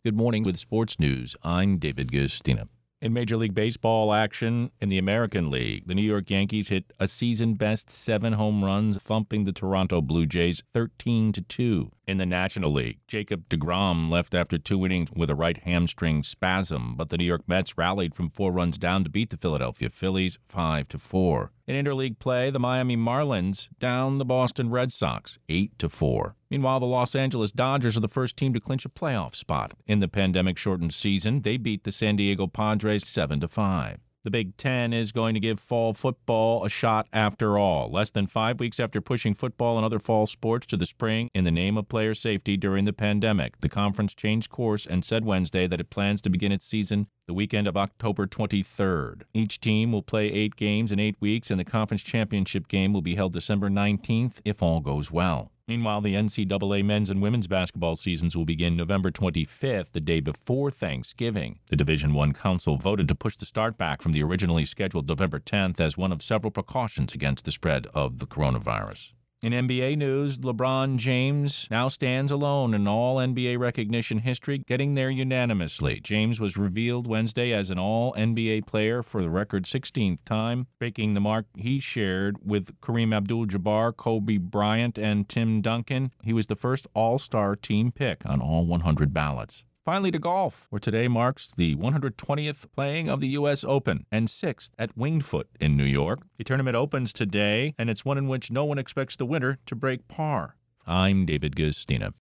Good morning with sports news. I'm David Gustina. In Major League Baseball action in the American League, the New York Yankees hit a season-best 7 home runs, thumping the Toronto Blue Jays 13-2. In the National League, Jacob deGrom left after 2 innings with a right hamstring spasm, but the New York Mets rallied from 4 runs down to beat the Philadelphia Phillies 5-4. In interleague play, the Miami Marlins down the Boston Red Sox 8-4. Meanwhile, the Los Angeles Dodgers are the first team to clinch a playoff spot. In the pandemic-shortened season, they beat the San Diego Padres 7-5. The Big Ten is going to give fall football a shot after all. Less than 5 weeks after pushing football and other fall sports to the spring in the name of player safety during the pandemic, the conference changed course and said Wednesday that it plans to begin its season the weekend of October 23rd. Each team will play 8 games in 8 weeks, and the conference championship game will be held December 19th if all goes well. Meanwhile, the NCAA men's and women's basketball seasons will begin November 25th, the day before Thanksgiving. The Division I Council voted to push the start back from the originally scheduled November 10th as one of several precautions against the spread of the coronavirus. In NBA news, LeBron James now stands alone in all NBA recognition history, getting there unanimously. James was revealed Wednesday as an all-NBA player for the record 16th time, breaking the mark he shared with Kareem Abdul-Jabbar, Kobe Bryant, and Tim Duncan. He was the first all-star team pick on all 100 ballots. Finally to golf, where today marks the 120th playing of the U.S. Open and 6th at Winged Foot in New York. The tournament opens today, and it's one in which no one expects the winner to break par. I'm David Gustina.